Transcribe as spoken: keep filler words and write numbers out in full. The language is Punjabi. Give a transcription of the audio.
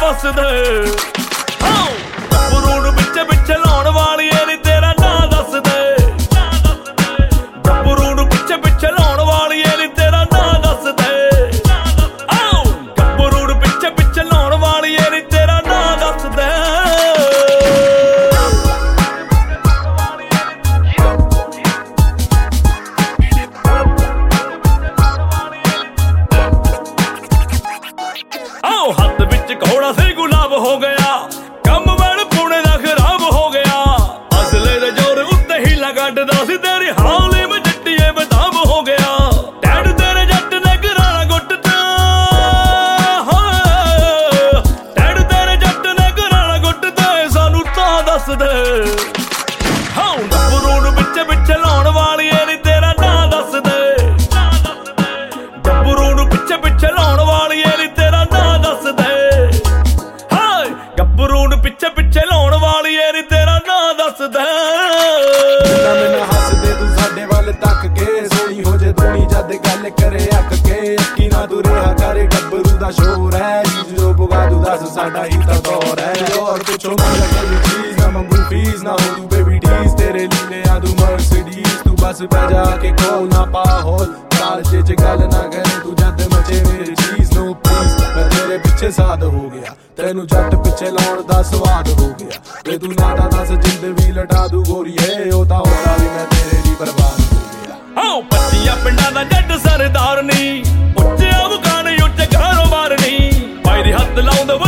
ਵਸਦੇ ਗੱਭਰੂ ਨੂੰ ਪਿੱਛੇ ਪਿੱਛੇ ਲਾਉਣ ਵਾਲੀਏ ਨੀ ਤੇਰਾ ਨਾਂ ਦੱਸਦੇ ਗੱਭਰੂ ਨੂੰ ਪਿੱਛੇ ਪਿੱਛੇ ਲਾਉਣ ਵਾਲੀਏ ਨੀ ਤੇਰਾ ਨਾਂ ਦੱਸਦੇ ਗੱਭਰੂ ਨੂੰ ਪਿੱਛੇ ਪਿੱਛੇ ਲਾਉਣ ਵਾਲੀਏ ਨੀ ਤੇਰਾ ਨਾਂ ਦੱਸਦੇ ਆਓ ਹੱਥ ਵਿੱਚ ਘੋੜਾ ਸੀ ਗੁਲਾਬ ਹੋ ਗਿਆ ਕੰਮ ਵੈਲ ਪੁਣੇ ਦਾ ਖਰਾਬ ਹੋ ਗਿਆ ਅਸਲੇ ਦੇ ਜੋਰ ਉੱਤੇ ਹੀ ਲਗਾਟਦਾ ਸੀ ਤੇਰੀ ਹਾਲੇ ਮੈਂ ਜੱਟੀਏ ਬਦਾਮ ਹੋ ਗਿਆ ਟੈਡ ਤੇਰੇ ਜੱਟ ਨੇ ਘਰਾਣਾ ਗੁੱਟਦਾ ਟੈਡ ਤੇਰੇ ਜੱਟ ਨੇ ਘਰਾਣਾ ਗੁੱਟਦਾ ਸਾਨੂੰ ਤਾਂ ਦੱਸ ਦੇ ਹਾਂ ਗੱਭਰੂ ਨੂੰ ਪਿੱਛੇ ਪਿੱਛੇ ਲਾਉਣ ਵਾਲੀਏ ਨੀ ਤੇਰਾ ਨਾਂ ਦੱਸਦੇ ਗੱਭਰੂ ਨੂੰ ਪਿੱਛੇ ਪਿੱਛੇ ਲਾਉਣ ਵਾਲੀਏ ਨੀ ਤੇਰਾ ਨਾਂ ਦੱਸਦੇ ਹਾਏ ਗੱਭਰੂ ਨੂੰ ਪਿੱਛੇ ਪਿੱਛੇ ਲਾਉਣ ਵਾਲੀਏ ਨੀ ਤੇਰਾ ਨਾਂ ਦੱਸਦੇ ਮੈਨੂੰ ਹੱਸਦੇ ਤੂੰ ਸਾਡੇ ਵੱਲ ਤੱਕ ਕੇ ਸੋਹਣੀ ਹੋ ਜੇ ਦੁਨੀ ਜਦ ਗੱਲ ਕਰੇ ਅੱਕ ਕੇ ਅੱਕੀ ਨਾ ਤੂੰ ਰਿਹਾ ਕਰ ਗੱਭਰੂ ਦਾ ਸ਼ੋਰ ਹੈ ਜੋ ਪੁਗਾ ਤੂੰ ਦੱਸ ਸਾਡਾ ਹੀ ਤਾਂ ਦੌਰ ਹੈ ਔਰ ਪੁੱਛੋ ਮੈਂ ਕੋਈ ਚੀਜ਼ ਨਾ ਮੰਗੂ ਫੀਸ ਨਾ ਹੋ ਤੂੰ ਬੇਬੀ ਡੀਸ ਤੇਰੇ ਲੀਲੇ ਆ ਤੂੰ ਮਰਸੀਡੀਜ਼ ਤੂੰ ਬਸ ਬਹਿ ਜਾ ਕੇ ਕੋਲ ਨਾ ਪਾ ਹੋਲ ਕਾਲਜੇ ਚ ਗੱਲ ਨਾ ਕਰੇ ਤੂੰ ਜਦ ਮਚੇ ਮੇਰੀ ਚੀਜ਼ ਨੋ ਪਲੀਜ਼ ਮੈਂ ਤੇਰੇ ਪਿੱਛੇ ਸਾਧ ਹੋ ਗਿਆ ਤੈਨੂੰ ਜੱਟ ਪਿੱਛੇ ਲਾਉਣ ਦਾ ਸਵਾਦ ਹੋ ਗਿਆ ਵੇ ਤੂੰ ਨਾ ਤਾਂ ਦੱਸ ਜਿੰਦ ਵੀ ਲਟਾ ਦੂ ਗੋਰੀਏ ਉਹ ਤਾਂ ਹੋਣਾ ਵੀ ਮੈਂ ਤੇਰੇ ਲਈ ਬਰਬਾਦ ਹੋ ਗਿਆ ਆਓ ਪੱਚੀਆਂ ਪਿੰਡਾਂ ਦਾ ਜੱਟ ਸਰਦਾਰ ਨੀ ਉੱਚੇ ਅਵਗਾਨ ਉੱਚੇ ਕਾਰੋਬਾਰ ਨੀ ਭਾਈ ਦੀ ਹੱਥ ਲਾਉਂਦੇ